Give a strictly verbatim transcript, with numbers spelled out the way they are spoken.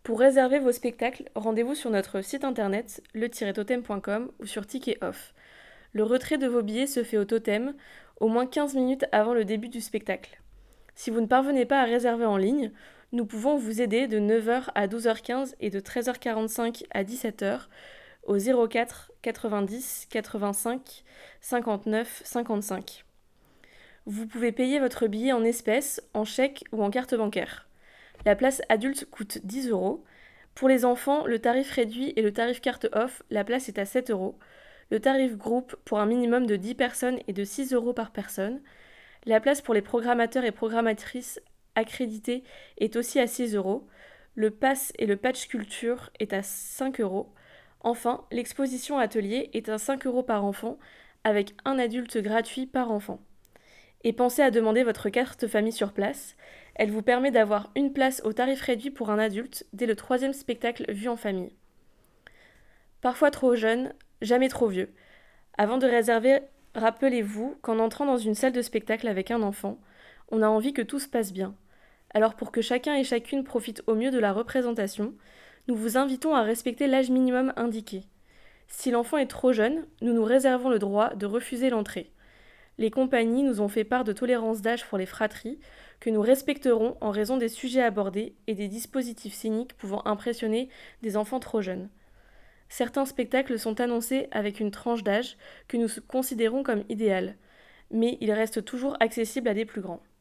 Pour réserver vos spectacles, rendez-vous sur notre site internet le tiret totem point com ou sur Ticket Off. Le retrait de vos billets se fait au totem au moins quinze minutes avant le début du spectacle. Si vous ne parvenez pas à réserver en ligne, nous pouvons vous aider de neuf heures à douze heures quinze et de treize heures quarante-cinq à dix-sept heures au zéro quatre quatre-vingt-dix quatre-vingt-cinq cinquante-neuf cinquante-cinq. Vous pouvez payer votre billet en espèces, en chèque ou en carte bancaire. La place adulte coûte dix euros. Pour les enfants, le tarif réduit et le tarif carte off, la place est à sept euros. Le tarif groupe pour un minimum de dix personnes est de six euros par personne. La place pour les programmateurs et programmatrices accrédités est aussi à six euros. Le pass et le patch culture est à cinq euros. Enfin, l'exposition atelier est à cinq euros par enfant, avec un adulte gratuit par enfant. Et pensez à demander votre carte famille sur place. Elle vous permet d'avoir une place au tarif réduit pour un adulte dès le troisième spectacle vu en famille. Parfois trop jeune, jamais trop vieux. Avant de réserver, rappelez-vous qu'en entrant dans une salle de spectacle avec un enfant, on a envie que tout se passe bien. Alors pour que chacun et chacune profite au mieux de la représentation, nous vous invitons à respecter l'âge minimum indiqué. Si l'enfant est trop jeune, nous nous réservons le droit de refuser l'entrée. Les compagnies nous ont fait part de tolérance d'âge pour les fratries, que nous respecterons en raison des sujets abordés et des dispositifs scéniques pouvant impressionner des enfants trop jeunes. Certains spectacles sont annoncés avec une tranche d'âge que nous considérons comme idéale, mais ils restent toujours accessibles à des plus grands.